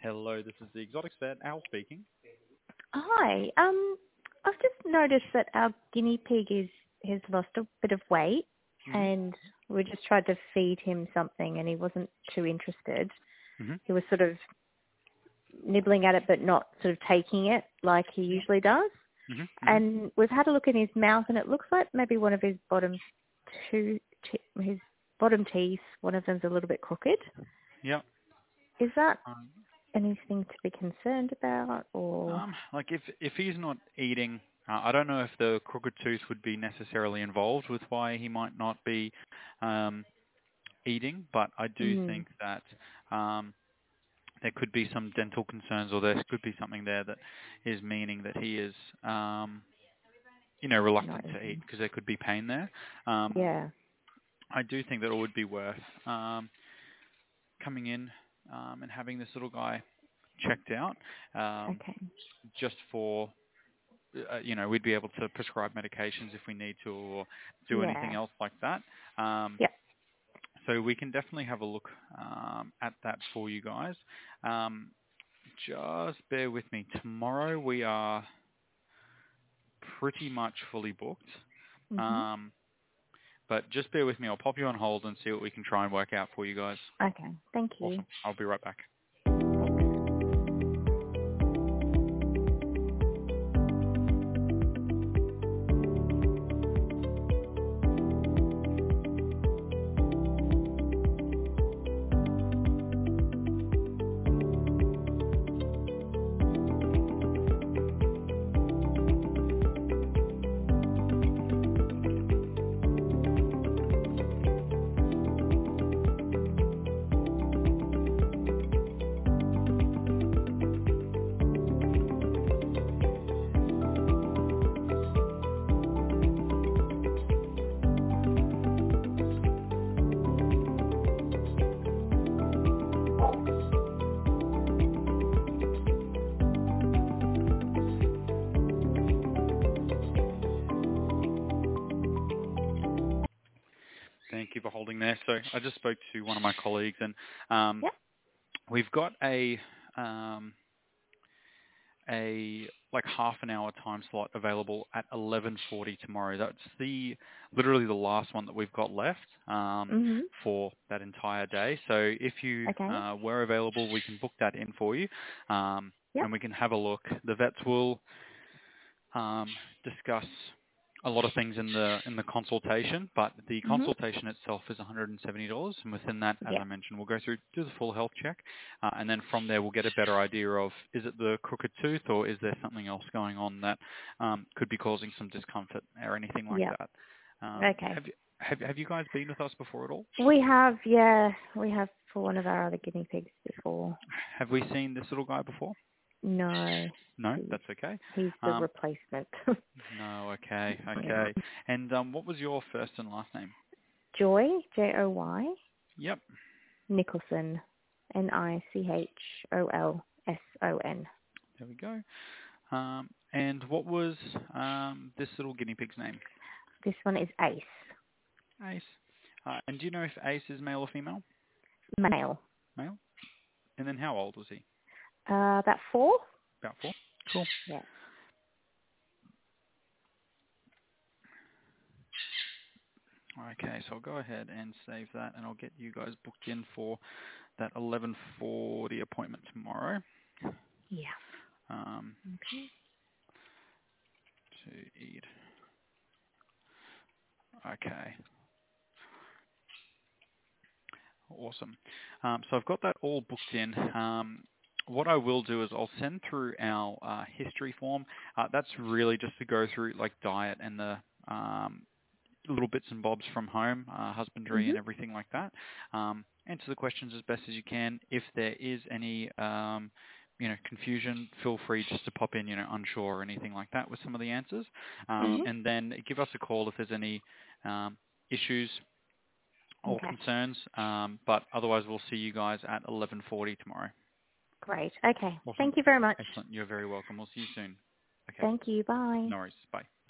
Hello, this is the Exotics Vet, Al speaking. Hi. I've just noticed that our guinea pig has lost a bit of weight, Mm-hmm. and we just tried to feed him something, and he wasn't too interested. Mm-hmm. He was sort of nibbling at it, but not sort of taking it like he usually does. Mm-hmm. Mm-hmm. And we've had a look in his mouth, and it looks like maybe one of his his bottom teeth, one of them's a little bit crooked. Yeah. Is that Um, anything to be concerned about, or? like if he's not eating, I don't know if the crooked tooth would be necessarily involved with why he might not be eating, but I do think that there could be some dental concerns, or there could be something there that is meaning that he is, reluctant to eat because there could be pain there. Yeah. I do think that it would be worth coming in and having this little guy checked out, Okay. just for, we'd be able to prescribe medications if we need to, or do anything Yeah. else like that. Yep. So we can definitely have a look at that for you guys. Just bear with me. Tomorrow we are pretty much fully booked. Mhm. But just bear with me. I'll pop you on hold and see what we can try and work out for you guys. Okay. Thank you. Awesome. I'll be right back. Thanks. Thank you for holding there. So I just spoke to one of my colleagues, and Yep. we've got a like half an hour time slot available at 11:40 tomorrow. That's literally the last one that we've got left Mhm. for that entire day. So if you Okay. were available, we can book that in for you, Yep. and we can have a look. The vets will discuss a lot of things in the consultation, but the Mhm. consultation itself is $170, and within that, as I Yep. mentioned, we'll go through, do the full health check, and then from there we'll get a better idea of, is it the crooked tooth, or is there something else going on that could be causing some discomfort or anything like Yep. that. Okay. Have you guys been with us before at all? We have, yeah, we have for one of our other guinea pigs before. Have we seen this little guy before? No, No, he's that's okay. he's the replacement. No, okay, Yeah. okay. And what was your first and last name? Joy, Joy, Yep. Nicholson, Nichholson. There we go. And what was this little guinea pig's name? This one is Ace, Ace. And do you know if Ace is male or female? male. Male. And then how old was he? About 4. About 4. Cool. Yeah. Okay, so I'll go ahead and save that, and I'll get you guys booked in for that 11:40 appointment tomorrow. Yeah. Um, Okay. to eat. Okay. Awesome. So I've got that all booked in. What I will do is I'll send through our history form. That's really just to go through like diet and the little bits and bobs from home, husbandry Mhm. and everything like that. Answer the questions as best as you can. If there is any confusion, feel free just to pop in, unsure or anything like that with some of the answers. Mhm. And then give us a call if there's any issues or Okay. concerns. But otherwise, we'll see you guys at 11:40 tomorrow. Great. Okay. Awesome. Thank you very much. Excellent. You're very welcome. We'll see you soon. Okay. Thank you. Bye. No worries. Bye.